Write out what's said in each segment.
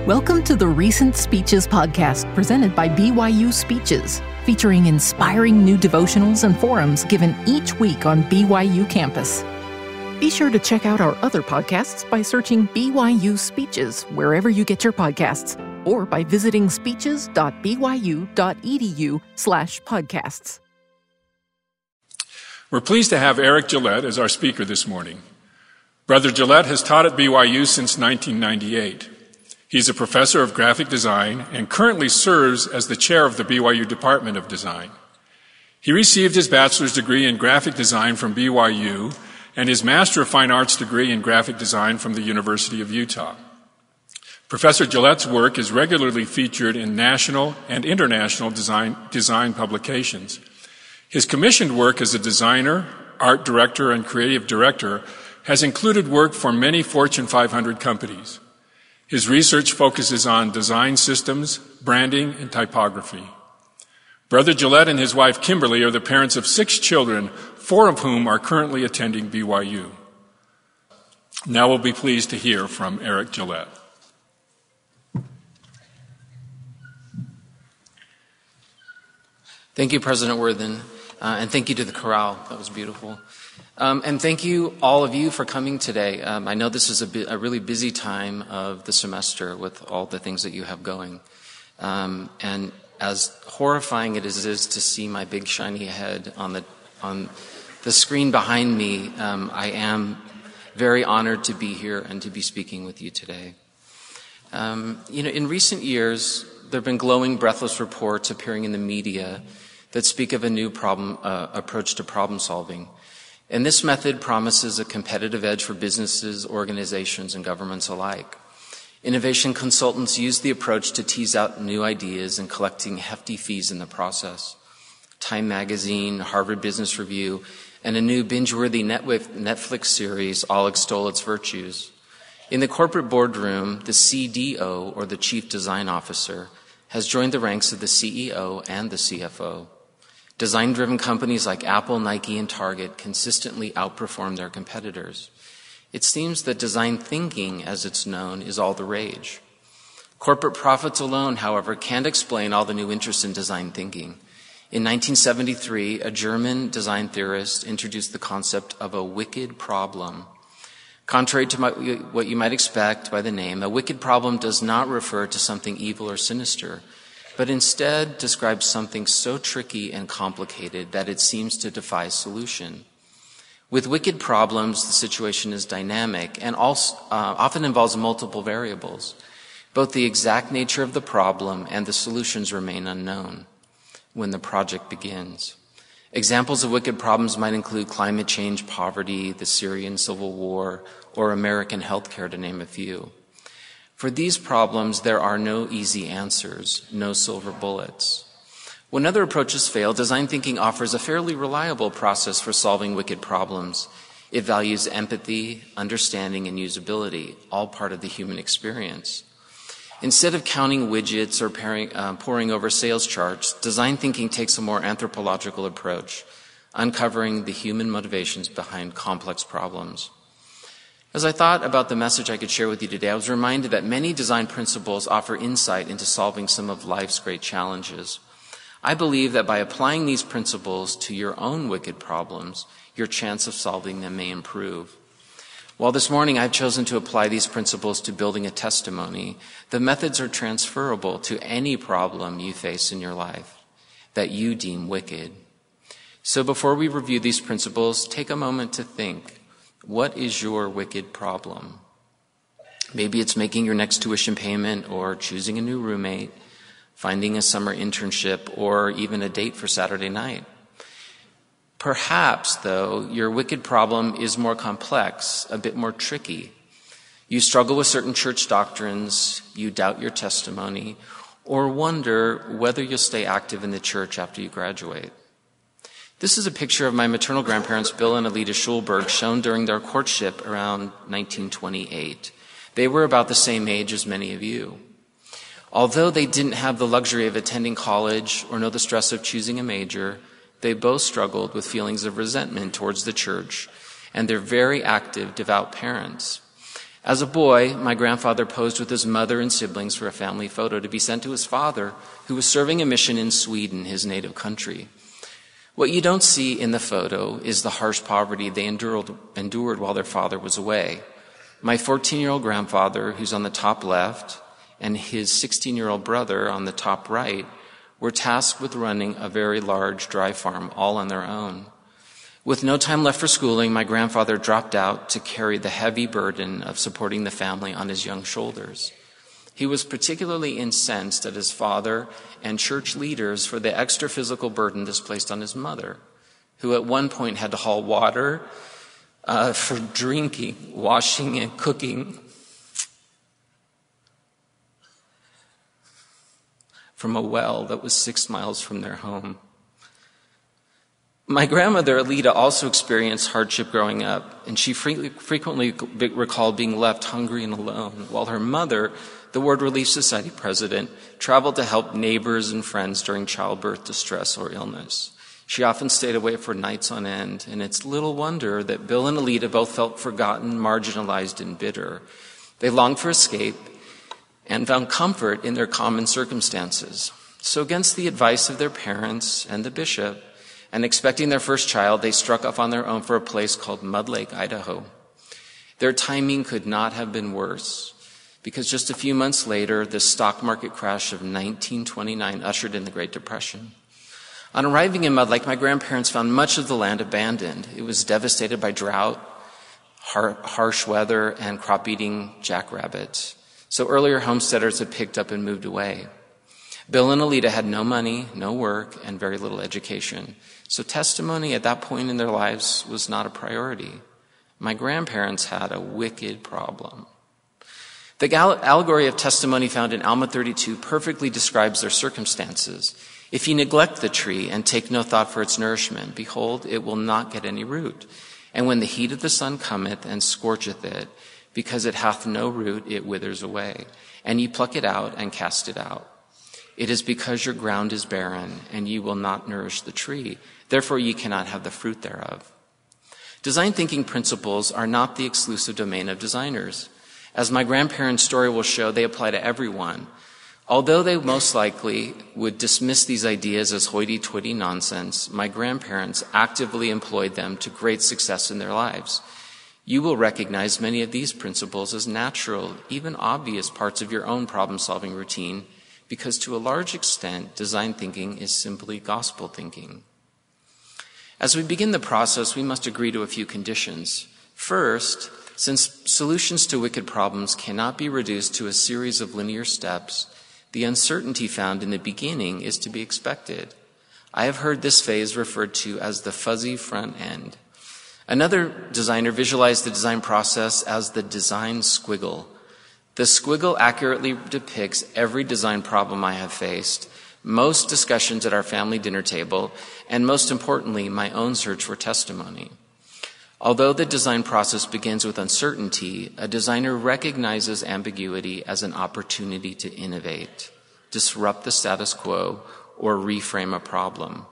Welcome to the Recent Speeches podcast presented by BYU Speeches, featuring inspiring new devotionals and forums given each week on BYU campus. Be sure to check out our other podcasts by searching BYU Speeches wherever you get your podcasts, or by visiting speeches.byu.edu/podcasts. We're pleased to have Eric Gillette as our speaker this morning. Brother Gillette has taught at BYU since 1998. He's a professor of graphic design and currently serves as the chair of the BYU Department of Design. He received his bachelor's degree in graphic design from BYU and his Master of Fine Arts degree in graphic design from the University of Utah. Professor Gillette's work is regularly featured in national and international design publications. His commissioned work as a designer, art director, and creative director has included work for many Fortune 500 companies. His research focuses on design systems, branding, and typography. Brother Gillette and his wife Kimberly are the parents of 6 children, 4 of whom are currently attending BYU. Now we'll be pleased to hear from Eric Gillette. Thank you, President Worthen, and thank you to the chorale. That was beautiful. And thank you, all of you, for coming today. I know this is a really busy time of the semester with all the things that you have going. And as horrifying it is to see my big shiny head on the screen behind me, I am very honored to be here and to be speaking with you today. In recent years, there have been glowing, breathless reports appearing in the media that speak of a new approach to problem solving. And this method promises a competitive edge for businesses, organizations, and governments alike. Innovation consultants use the approach to tease out new ideas and collecting hefty fees in the process. Time Magazine, Harvard Business Review, and a new binge-worthy Netflix series all extol its virtues. In the corporate boardroom, the CDO, or the Chief Design Officer, has joined the ranks of the CEO and the CFO. Design-driven companies like Apple, Nike, and Target consistently outperform their competitors. It seems that design thinking, as it's known, is all the rage. Corporate profits alone, however, can't explain all the new interest in design thinking. In 1973, a German design theorist introduced the concept of a wicked problem. Contrary to what you might expect by the name, a wicked problem does not refer to something evil or sinister, but instead describes something so tricky and complicated that it seems to defy solution. With wicked problems, the situation is dynamic and also, often involves multiple variables. Both the exact nature of the problem and the solutions remain unknown when the project begins. Examples of wicked problems might include climate change, poverty, the Syrian civil war, or American healthcare, to name a few. For these problems, there are no easy answers, no silver bullets. When other approaches fail, design thinking offers a fairly reliable process for solving wicked problems. It values empathy, understanding, and usability, all part of the human experience. Instead of counting widgets or poring over sales charts, design thinking takes a more anthropological approach, uncovering the human motivations behind complex problems. As I thought about the message I could share with you today, I was reminded that many design principles offer insight into solving some of life's great challenges. I believe that by applying these principles to your own wicked problems, your chance of solving them may improve. While this morning I've chosen to apply these principles to building a testimony, the methods are transferable to any problem you face in your life that you deem wicked. So before we review these principles, take a moment to think. What is your wicked problem? Maybe it's making your next tuition payment, or choosing a new roommate, finding a summer internship, or even a date for Saturday night. Perhaps, though, your wicked problem is more complex, a bit more tricky. You struggle with certain church doctrines, you doubt your testimony, or wonder whether you'll stay active in the church after you graduate. This is a picture of my maternal grandparents, Bill and Alita Schulberg, shown during their courtship around 1928. They were about the same age as many of you. Although they didn't have the luxury of attending college or know the stress of choosing a major, they both struggled with feelings of resentment towards the church and their very active, devout parents. As a boy, my grandfather posed with his mother and siblings for a family photo to be sent to his father, who was serving a mission in Sweden, his native country. What you don't see in the photo is the harsh poverty they endured while their father was away. My 14-year-old grandfather, who's on the top left, and his 16-year-old brother on the top right were tasked with running a very large dry farm all on their own. With no time left for schooling, my grandfather dropped out to carry the heavy burden of supporting the family on his young shoulders. He was particularly incensed at his father and church leaders for the extra physical burden this placed on his mother, who at one point had to haul water for drinking, washing, and cooking from a well that was 6 miles from their home. My grandmother, Alida, also experienced hardship growing up, and she frequently recalled being left hungry and alone, while her mother, the World Relief Society president, traveled to help neighbors and friends during childbirth, distress, or illness. She often stayed away for nights on end, and it's little wonder that Bill and Alida both felt forgotten, marginalized, and bitter. They longed for escape and found comfort in their common circumstances. So against the advice of their parents and the bishop, and expecting their first child, they struck off on their own for a place called Mud Lake, Idaho. Their timing could not have been worse, because just a few months later, the stock market crash of 1929 ushered in the Great Depression. On arriving in Mud Lake, my grandparents found much of the land abandoned. It was devastated by drought, harsh weather, and crop-eating jackrabbits. So earlier homesteaders had picked up and moved away. Bill and Alida had no money, no work, and very little education. So testimony at that point in their lives was not a priority. My grandparents had a wicked problem. The allegory of testimony found in Alma 32 perfectly describes their circumstances. If ye neglect the tree and take no thought for its nourishment, behold, it will not get any root. And when the heat of the sun cometh and scorcheth it, because it hath no root, it withers away. And ye pluck it out and cast it out. It is because your ground is barren, and ye will not nourish the tree. Therefore ye cannot have the fruit thereof. Design thinking principles are not the exclusive domain of designers. As my grandparents' story will show, they apply to everyone. Although they most likely would dismiss these ideas as hoity-toity nonsense, my grandparents actively employed them to great success in their lives. You will recognize many of these principles as natural, even obvious parts of your own problem-solving routine, because to a large extent, design thinking is simply gospel thinking. As we begin the process, we must agree to a few conditions. First, since solutions to wicked problems cannot be reduced to a series of linear steps, the uncertainty found in the beginning is to be expected. I have heard this phase referred to as the fuzzy front end. Another designer visualized the design process as the design squiggle. The squiggle accurately depicts every design problem I have faced, most discussions at our family dinner table, and most importantly, my own search for testimony. Although the design process begins with uncertainty, a designer recognizes ambiguity as an opportunity to innovate, disrupt the status quo, or reframe a problem.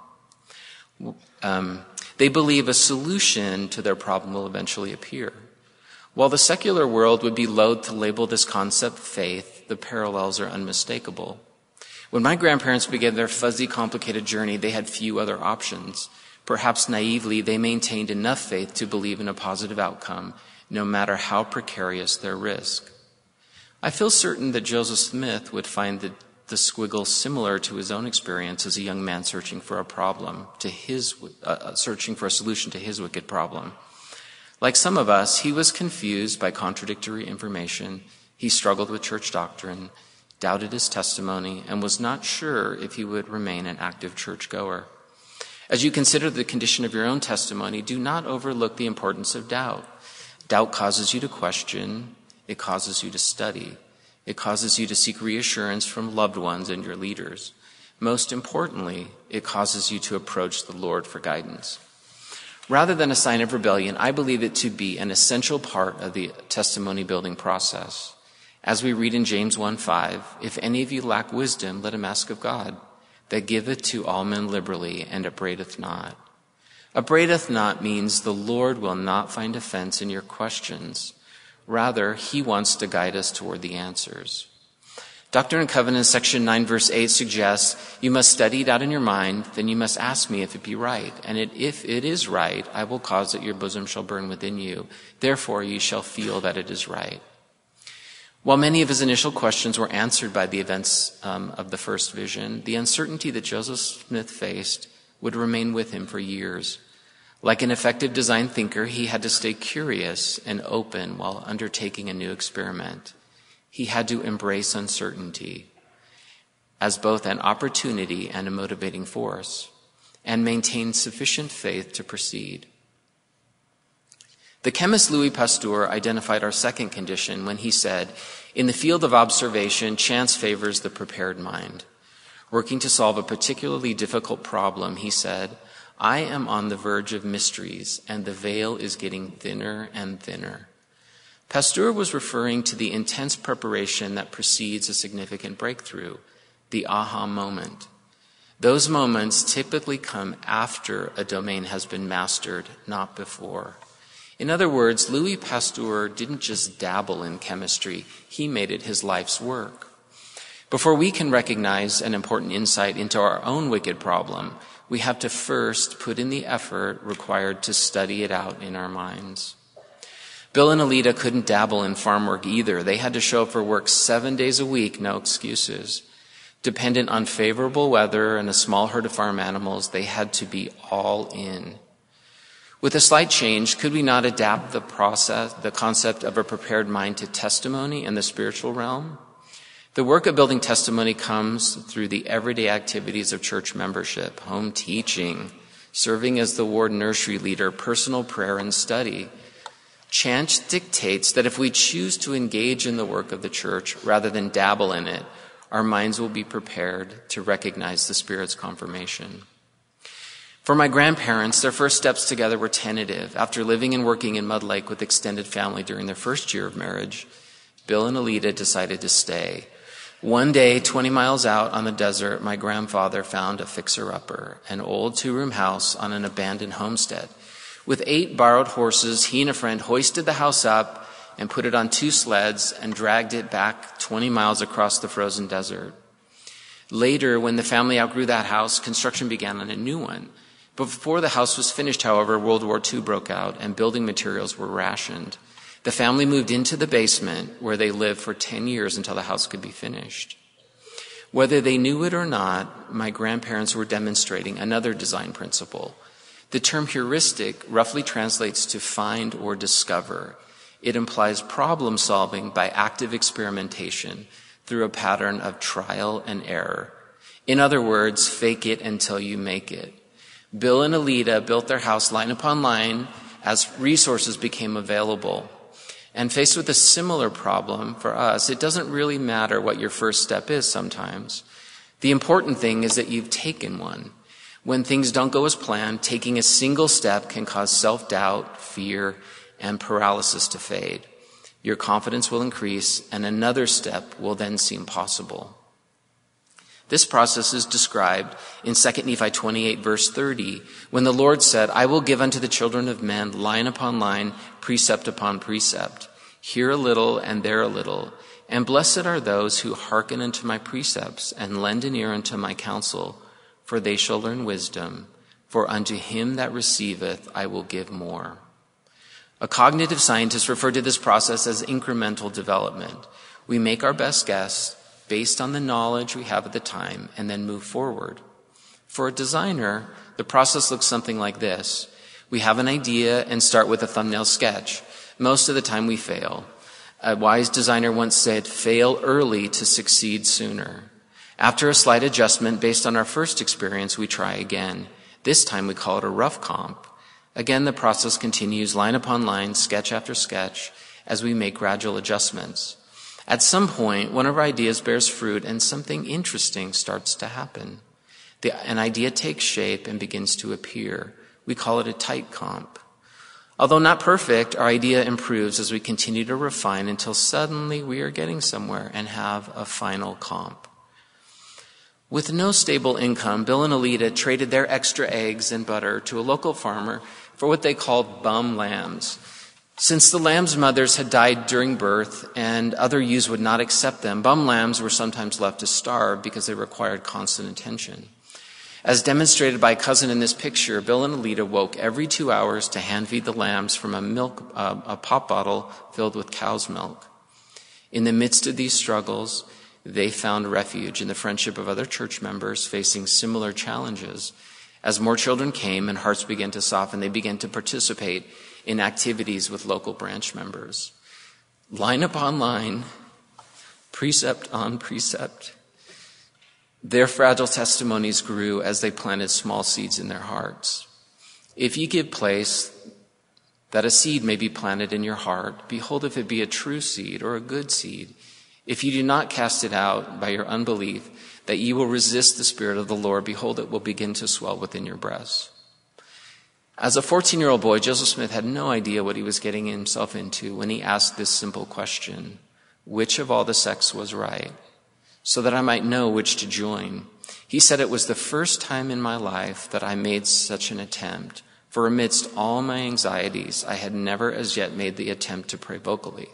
They believe a solution to their problem will eventually appear. While the secular world would be loath to label this concept faith, the parallels are unmistakable. When my grandparents began their fuzzy, complicated journey, they had few other options. Perhaps naively, they maintained enough faith to believe in a positive outcome, no matter how precarious their risk. I feel certain that Joseph Smith would find the squiggle similar to his own experience as a young man searching for a solution to his wicked problem. Like some of us, he was confused by contradictory information. He struggled with church doctrine, doubted his testimony, and was not sure if he would remain an active churchgoer. As you consider the condition of your own testimony, do not overlook the importance of doubt. Doubt causes you to question. It causes you to study. It causes you to seek reassurance from loved ones and your leaders. Most importantly, it causes you to approach the Lord for guidance. Rather than a sign of rebellion, I believe it to be an essential part of the testimony building process. As we read in James 1:5, if any of you lack wisdom, let him ask of God, that giveth to all men liberally, and upbraideth not. Upbraideth not means the Lord will not find offense in your questions. Rather, he wants to guide us toward the answers. Doctrine and Covenants, section 9, verse 8 suggests, you must study it out in your mind, then you must ask me if it be right. And if it is right, I will cause that your bosom shall burn within you. Therefore you shall feel that it is right. While many of his initial questions were answered by the events of the first vision, the uncertainty that Joseph Smith faced would remain with him for years. Like an effective design thinker, he had to stay curious and open while undertaking a new experiment. He had to embrace uncertainty as both an opportunity and a motivating force, and maintain sufficient faith to proceed. The chemist Louis Pasteur identified our second condition when he said, in the field of observation, chance favors the prepared mind. Working to solve a particularly difficult problem, he said, I am on the verge of mysteries, and the veil is getting thinner and thinner. Pasteur was referring to the intense preparation that precedes a significant breakthrough, the aha moment. Those moments typically come after a domain has been mastered, not before. In other words, Louis Pasteur didn't just dabble in chemistry, he made it his life's work. Before we can recognize an important insight into our own wicked problem, we have to first put in the effort required to study it out in our minds. Bill and Alida couldn't dabble in farm work either. They had to show up for work 7 days a week, no excuses. Dependent on favorable weather and a small herd of farm animals, they had to be all in. With a slight change, could we not adapt the concept of a prepared mind to testimony in the spiritual realm? The work of building testimony comes through the everyday activities of church membership, home teaching, serving as the ward nursery leader, personal prayer and study. Chance dictates that if we choose to engage in the work of the church rather than dabble in it, our minds will be prepared to recognize the Spirit's confirmation. For my grandparents, their first steps together were tentative. After living and working in Mud Lake with extended family during their first year of marriage, Bill and Alida decided to stay. One day, 20 miles out on the desert, my grandfather found a fixer-upper, an old 2-room house on an abandoned homestead. With 8 borrowed horses, he and a friend hoisted the house up and put it on 2 sleds and dragged it back 20 miles across the frozen desert. Later, when the family outgrew that house, construction began on a new one. Before the house was finished, however, World War II broke out and building materials were rationed. The family moved into the basement where they lived for 10 years until the house could be finished. Whether they knew it or not, my grandparents were demonstrating another design principle. The term heuristic roughly translates to find or discover. It implies problem solving by active experimentation through a pattern of trial and error. In other words, fake it until you make it. Bill and Alida built their house line upon line as resources became available. And faced with a similar problem for us, it doesn't really matter what your first step is sometimes. The important thing is that you've taken one. When things don't go as planned, taking a single step can cause self-doubt, fear, and paralysis to fade. Your confidence will increase, and another step will then seem possible. This process is described in 2 Nephi 28, verse 30, when the Lord said, I will give unto the children of men line upon line, precept upon precept, here a little and there a little. And blessed are those who hearken unto my precepts and lend an ear unto my counsel, for they shall learn wisdom. For unto him that receiveth I will give more. A cognitive scientist referred to this process as incremental development. We make our best guess based on the knowledge we have at the time and then move forward. For a designer, the process looks something like this. We have an idea and start with a thumbnail sketch. Most of the time we fail. A wise designer once said, fail early to succeed sooner. After a slight adjustment based on our first experience, we try again. This time we call it a rough comp. Again, the process continues line upon line, sketch after sketch, as we make gradual adjustments. At some point, one of our ideas bears fruit and something interesting starts to happen. An idea takes shape and begins to appear. We call it a tight comp. Although not perfect, our idea improves as we continue to refine until suddenly we are getting somewhere and have a final comp. With no stable income, Bill and Alida traded their extra eggs and butter to a local farmer for what they called bum lambs. Since the lambs' mothers had died during birth and other ewes would not accept them, bum lambs were sometimes left to starve because they required constant attention. As demonstrated by a cousin in this picture, Bill and Alita woke every 2 hours to hand feed the lambs from a pop bottle filled with cow's milk. In the midst of these struggles, they found refuge in the friendship of other church members facing similar challenges. As more children came and hearts began to soften, they began to participate in activities with local branch members. Line upon line, precept on precept, their fragile testimonies grew as they planted small seeds in their hearts. If ye give place that a seed may be planted in your heart, behold, if it be a true seed or a good seed, if you do not cast it out by your unbelief, that ye will resist the Spirit of the Lord, behold, it will begin to swell within your breasts. As a 14-year-old boy, Joseph Smith had no idea what he was getting himself into when he asked this simple question: which of all the sects was right, so that I might know which to join? He said, it was the first time in my life that I made such an attempt, for amidst all my anxieties, I had never as yet made the attempt to pray vocally.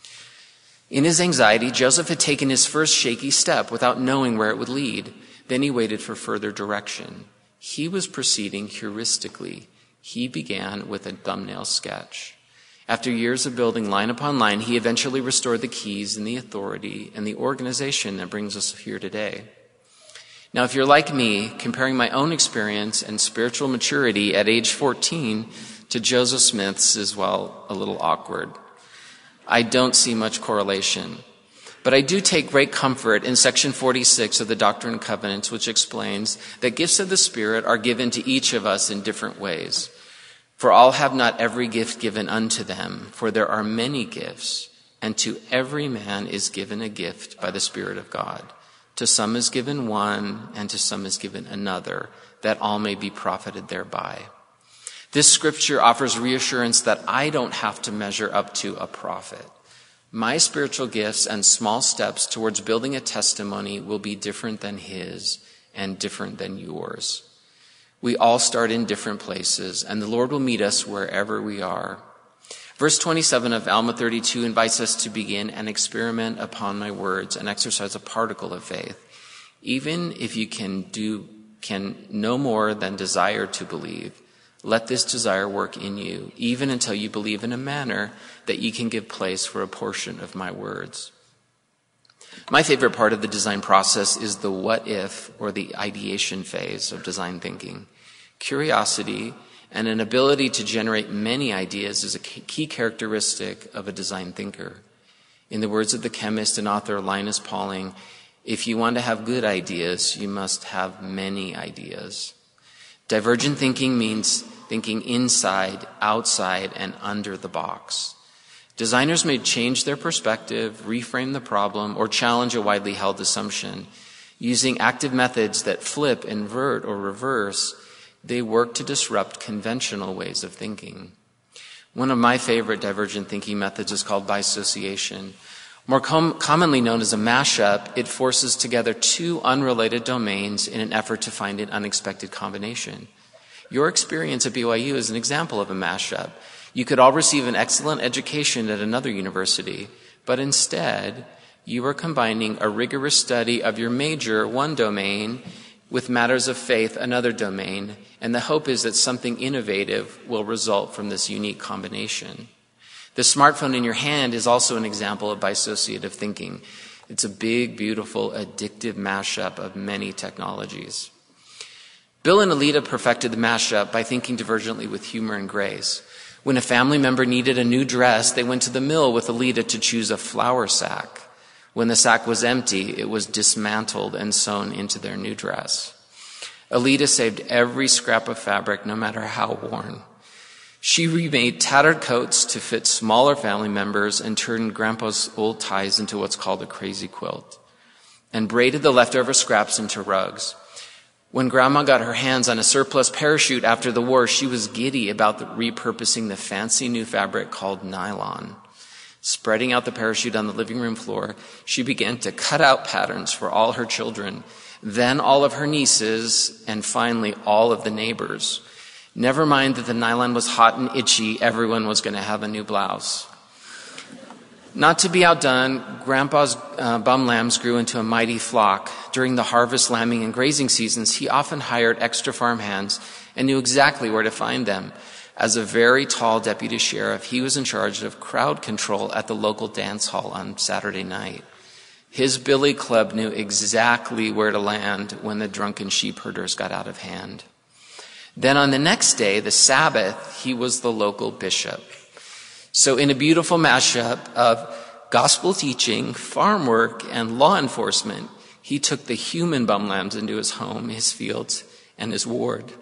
In his anxiety, Joseph had taken his first shaky step without knowing where it would lead. Then he waited for further direction. He was proceeding heuristically. He began with a thumbnail sketch. After years of building line upon line, he eventually restored the keys and the authority and the organization that brings us here today. Now, if you're like me, comparing my own experience and spiritual maturity at age 14 to Joseph Smith's is, well, a little awkward. I don't see much correlation. But I do take great comfort in section 46 of the Doctrine and Covenants, which explains that gifts of the Spirit are given to each of us in different ways. For all have not every gift given unto them, for there are many gifts, and to every man is given a gift by the Spirit of God. To some is given one, and to some is given another, that all may be profited thereby. This scripture offers reassurance that I don't have to measure up to a prophet. My spiritual gifts and small steps towards building a testimony will be different than his and different than yours. We all start in different places, and the Lord will meet us wherever we are. Verse 27 of Alma 32 invites us to begin an experiment upon my words and exercise a particle of faith. Even if you can no more than desire to believe, let this desire work in you, even until you believe in a manner that you can give place for a portion of my words. My favorite part of the design process is the what if, or the ideation phase of design thinking. Curiosity and an ability to generate many ideas is a key characteristic of a design thinker. In the words of the chemist and author Linus Pauling, if you want to have good ideas, you must have many ideas. Divergent thinking means thinking inside, outside, and under the box. Designers may change their perspective, reframe the problem, or challenge a widely held assumption. Using active methods that flip, invert, or reverse, they work to disrupt conventional ways of thinking. One of my favorite divergent thinking methods is called bisociation. More commonly known as a mashup, it forces together two unrelated domains in an effort to find an unexpected combination. Your experience at BYU is an example of a mashup. You could all receive an excellent education at another university, but instead, you are combining a rigorous study of your major, one domain, with matters of faith, another domain, and the hope is that something innovative will result from this unique combination. The smartphone in your hand is also an example of bisociative thinking. It's a big, beautiful, addictive mashup of many technologies. Bill and Alita perfected the mashup by thinking divergently with humor and grace. When a family member needed a new dress, they went to the mill with Alita to choose a flour sack. When the sack was empty, it was dismantled and sewn into their new dress. Alita saved every scrap of fabric, no matter how worn. She remade tattered coats to fit smaller family members and turned Grandpa's old ties into what's called a crazy quilt, and braided the leftover scraps into rugs. When Grandma got her hands on a surplus parachute after the war, she was giddy about repurposing the fancy new fabric called nylon. Spreading out the parachute on the living room floor, she began to cut out patterns for all her children, then all of her nieces, and finally all of the neighbors. Never mind that the nylon was hot and itchy, everyone was going to have a new blouse. Not to be outdone, Grandpa's bum lambs grew into a mighty flock. During the harvest, lambing, and grazing seasons, he often hired extra farm hands and knew exactly where to find them. As a very tall deputy sheriff, he was in charge of crowd control at the local dance hall on Saturday night. His billy club knew exactly where to land when the drunken sheep herders got out of hand. Then on the next day, the Sabbath, he was the local bishop. So in a beautiful mashup of gospel teaching, farm work, and law enforcement, he took the human bum lambs into his home, his fields, and his ward.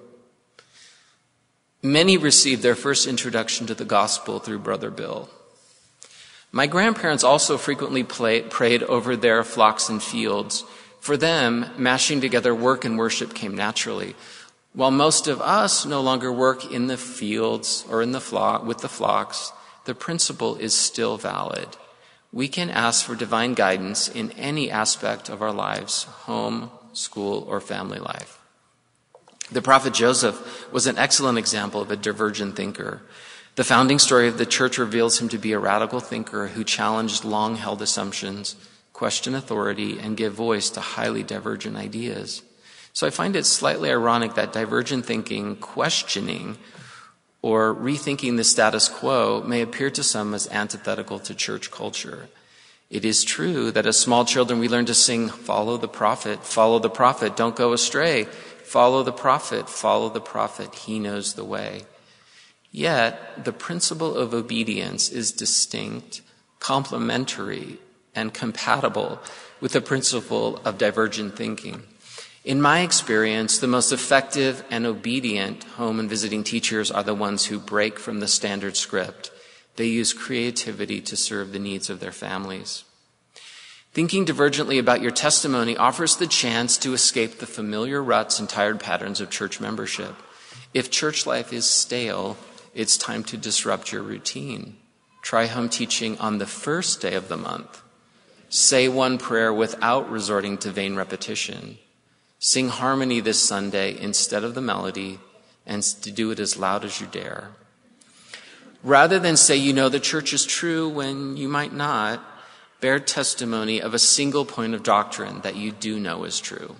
Many received their first introduction to the gospel through Brother Bill. My grandparents also frequently prayed over their flocks and fields. For them, mashing together work and worship came naturally. While most of us no longer work in the fields or in the flock with the flocks, the principle is still valid. We can ask for divine guidance in any aspect of our lives, home, school, or family life. The prophet Joseph was an excellent example of a divergent thinker. The founding story of the church reveals him to be a radical thinker who challenged long-held assumptions, questioned authority, and gave voice to highly divergent ideas. So I find it slightly ironic that divergent thinking, questioning, or rethinking the status quo may appear to some as antithetical to church culture. It is true that as small children we learn to sing, follow the prophet, don't go astray, follow the prophet, he knows the way. Yet, the principle of obedience is distinct, complementary, and compatible with the principle of divergent thinking. In my experience, the most effective and obedient home and visiting teachers are the ones who break from the standard script. They use creativity to serve the needs of their families. Thinking divergently about your testimony offers the chance to escape the familiar ruts and tired patterns of church membership. If church life is stale, it's time to disrupt your routine. Try home teaching on the first day of the month. Say one prayer without resorting to vain repetition. Sing harmony this Sunday instead of the melody, and to do it as loud as you dare. Rather than say you know the church is true when you might not, bear testimony of a single point of doctrine that you do know is true.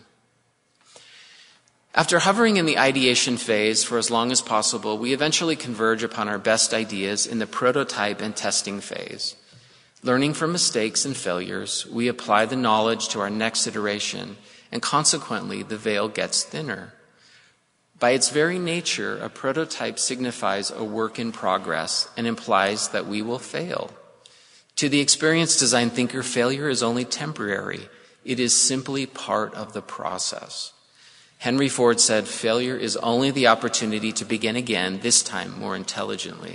After hovering in the ideation phase for as long as possible, we eventually converge upon our best ideas in the prototype and testing phase. Learning from mistakes and failures, we apply the knowledge to our next iteration, and consequently, the veil gets thinner. By its very nature, a prototype signifies a work in progress and implies that we will fail. To the experienced design thinker, failure is only temporary. It is simply part of the process. Henry Ford said, failure is only the opportunity to begin again, this time more intelligently.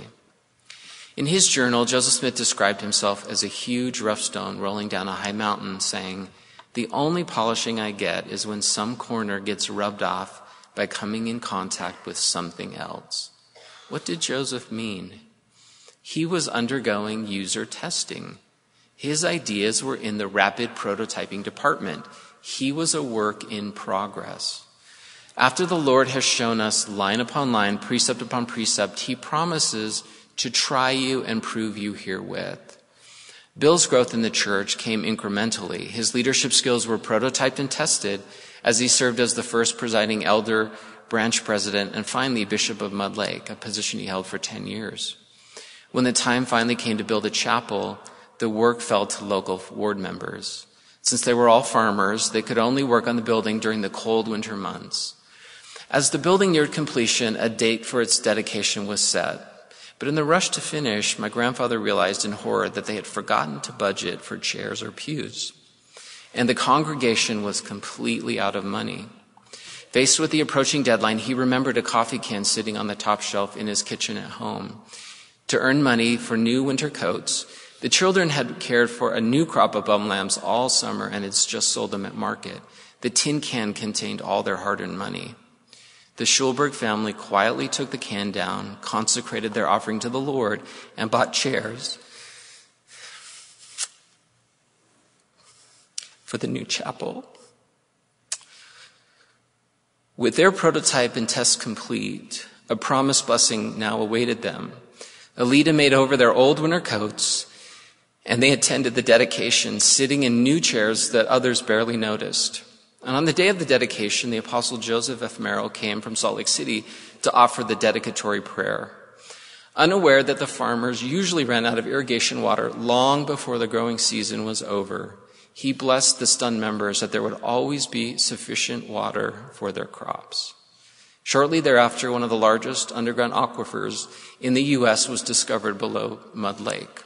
In his journal, Joseph Smith described himself as a huge rough stone rolling down a high mountain, saying, "The only polishing I get is when some corner gets rubbed off by coming in contact with something else." What did Joseph mean? He was undergoing user testing. His ideas were in the rapid prototyping department. He was a work in progress. After the Lord has shown us line upon line, precept upon precept, he promises to try you and prove you herewith. Bill's growth in the church came incrementally. His leadership skills were prototyped and tested as he served as the first presiding elder, branch president, and finally Bishop of Mud Lake, a position he held for 10 years. When the time finally came to build a chapel, the work fell to local ward members. Since they were all farmers, they could only work on the building during the cold winter months. As the building neared completion, a date for its dedication was set. But in the rush to finish, my grandfather realized in horror that they had forgotten to budget for chairs or pews. And the congregation was completely out of money. Faced with the approaching deadline, he remembered a coffee can sitting on the top shelf in his kitchen at home. To earn money for new winter coats, the children had cared for a new crop of bum lambs all summer and had just sold them at market. The tin can contained all their hard-earned money. The Schulberg family quietly took the can down, consecrated their offering to the Lord, and bought chairs for the new chapel. With their prototype and test complete, A promised blessing now awaited them. Alida made over their old winter coats, and they attended the dedication, sitting in new chairs that others barely noticed. And on the day of the dedication, the Apostle Joseph F. Merrill came from Salt Lake City to offer the dedicatory prayer. Unaware that the farmers usually ran out of irrigation water long before the growing season was over, he blessed the stunned members that there would always be sufficient water for their crops. Shortly thereafter, one of the largest underground aquifers in the U.S. was discovered below Mud Lake.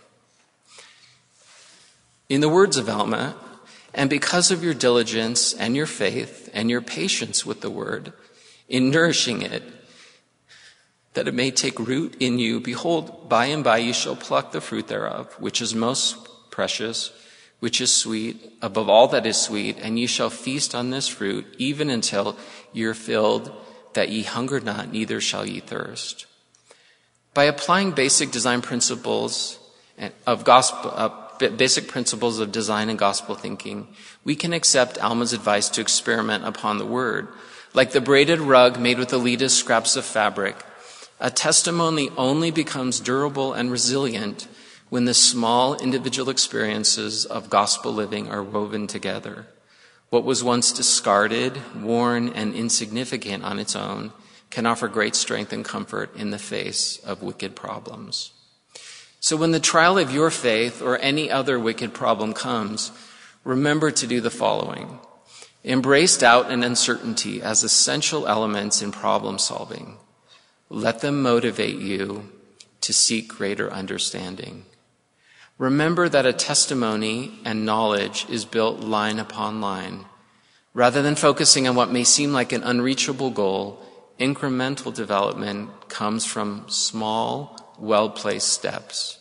In the words of Alma, and because of your diligence and your faith and your patience with the word, in nourishing it, that it may take root in you, behold, by and by you shall pluck the fruit thereof, which is most precious, which is sweet, above all that is sweet, and ye shall feast on this fruit, even until ye are filled, that ye hunger not, neither shall ye thirst. By applying basic design principles of basic principles of design and gospel thinking, we can accept Alma's advice to experiment upon the word. Like the braided rug made with Alida's scraps of fabric, a testimony only becomes durable and resilient when the small individual experiences of gospel living are woven together. What was once discarded, worn, and insignificant on its own can offer great strength and comfort in the face of wicked problems. So when the trial of your faith or any other wicked problem comes, remember to do the following. Embrace doubt and uncertainty as essential elements in problem solving. Let them motivate you to seek greater understanding. Remember that a testimony and knowledge is built line upon line. Rather than focusing on what may seem like an unreachable goal, incremental development comes from small, well-placed steps.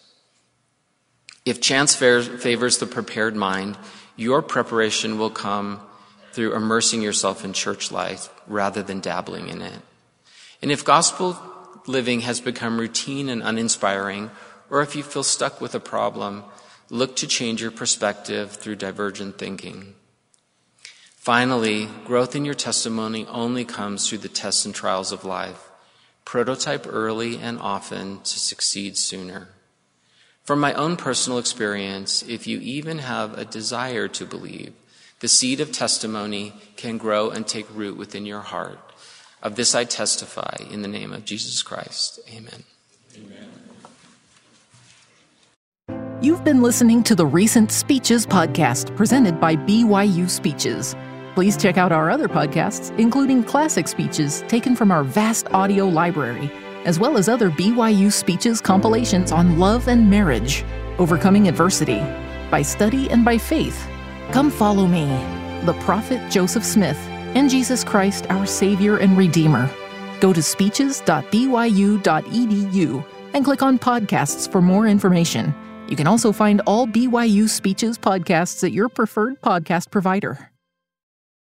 If chance favors the prepared mind, your preparation will come through immersing yourself in church life rather than dabbling in it. And if gospel living has become routine and uninspiring, or if you feel stuck with a problem, look to change your perspective through divergent thinking. Finally, growth in your testimony only comes through the tests and trials of life. Prototype early and often to succeed sooner. From my own personal experience, if you even have a desire to believe, the seed of testimony can grow and take root within your heart. Of this I testify in the name of Jesus Christ. Amen. Amen. You've been listening to the Recent Speeches podcast presented by BYU Speeches. Please check out our other podcasts, including classic speeches taken from our vast audio library, as well as other BYU Speeches compilations on love and marriage, overcoming adversity, by study and by faith. Come follow me, the prophet Joseph Smith, and Jesus Christ, our Savior and Redeemer. Go to speeches.byu.edu and click on podcasts for more information. You can also find all BYU Speeches podcasts at your preferred podcast provider.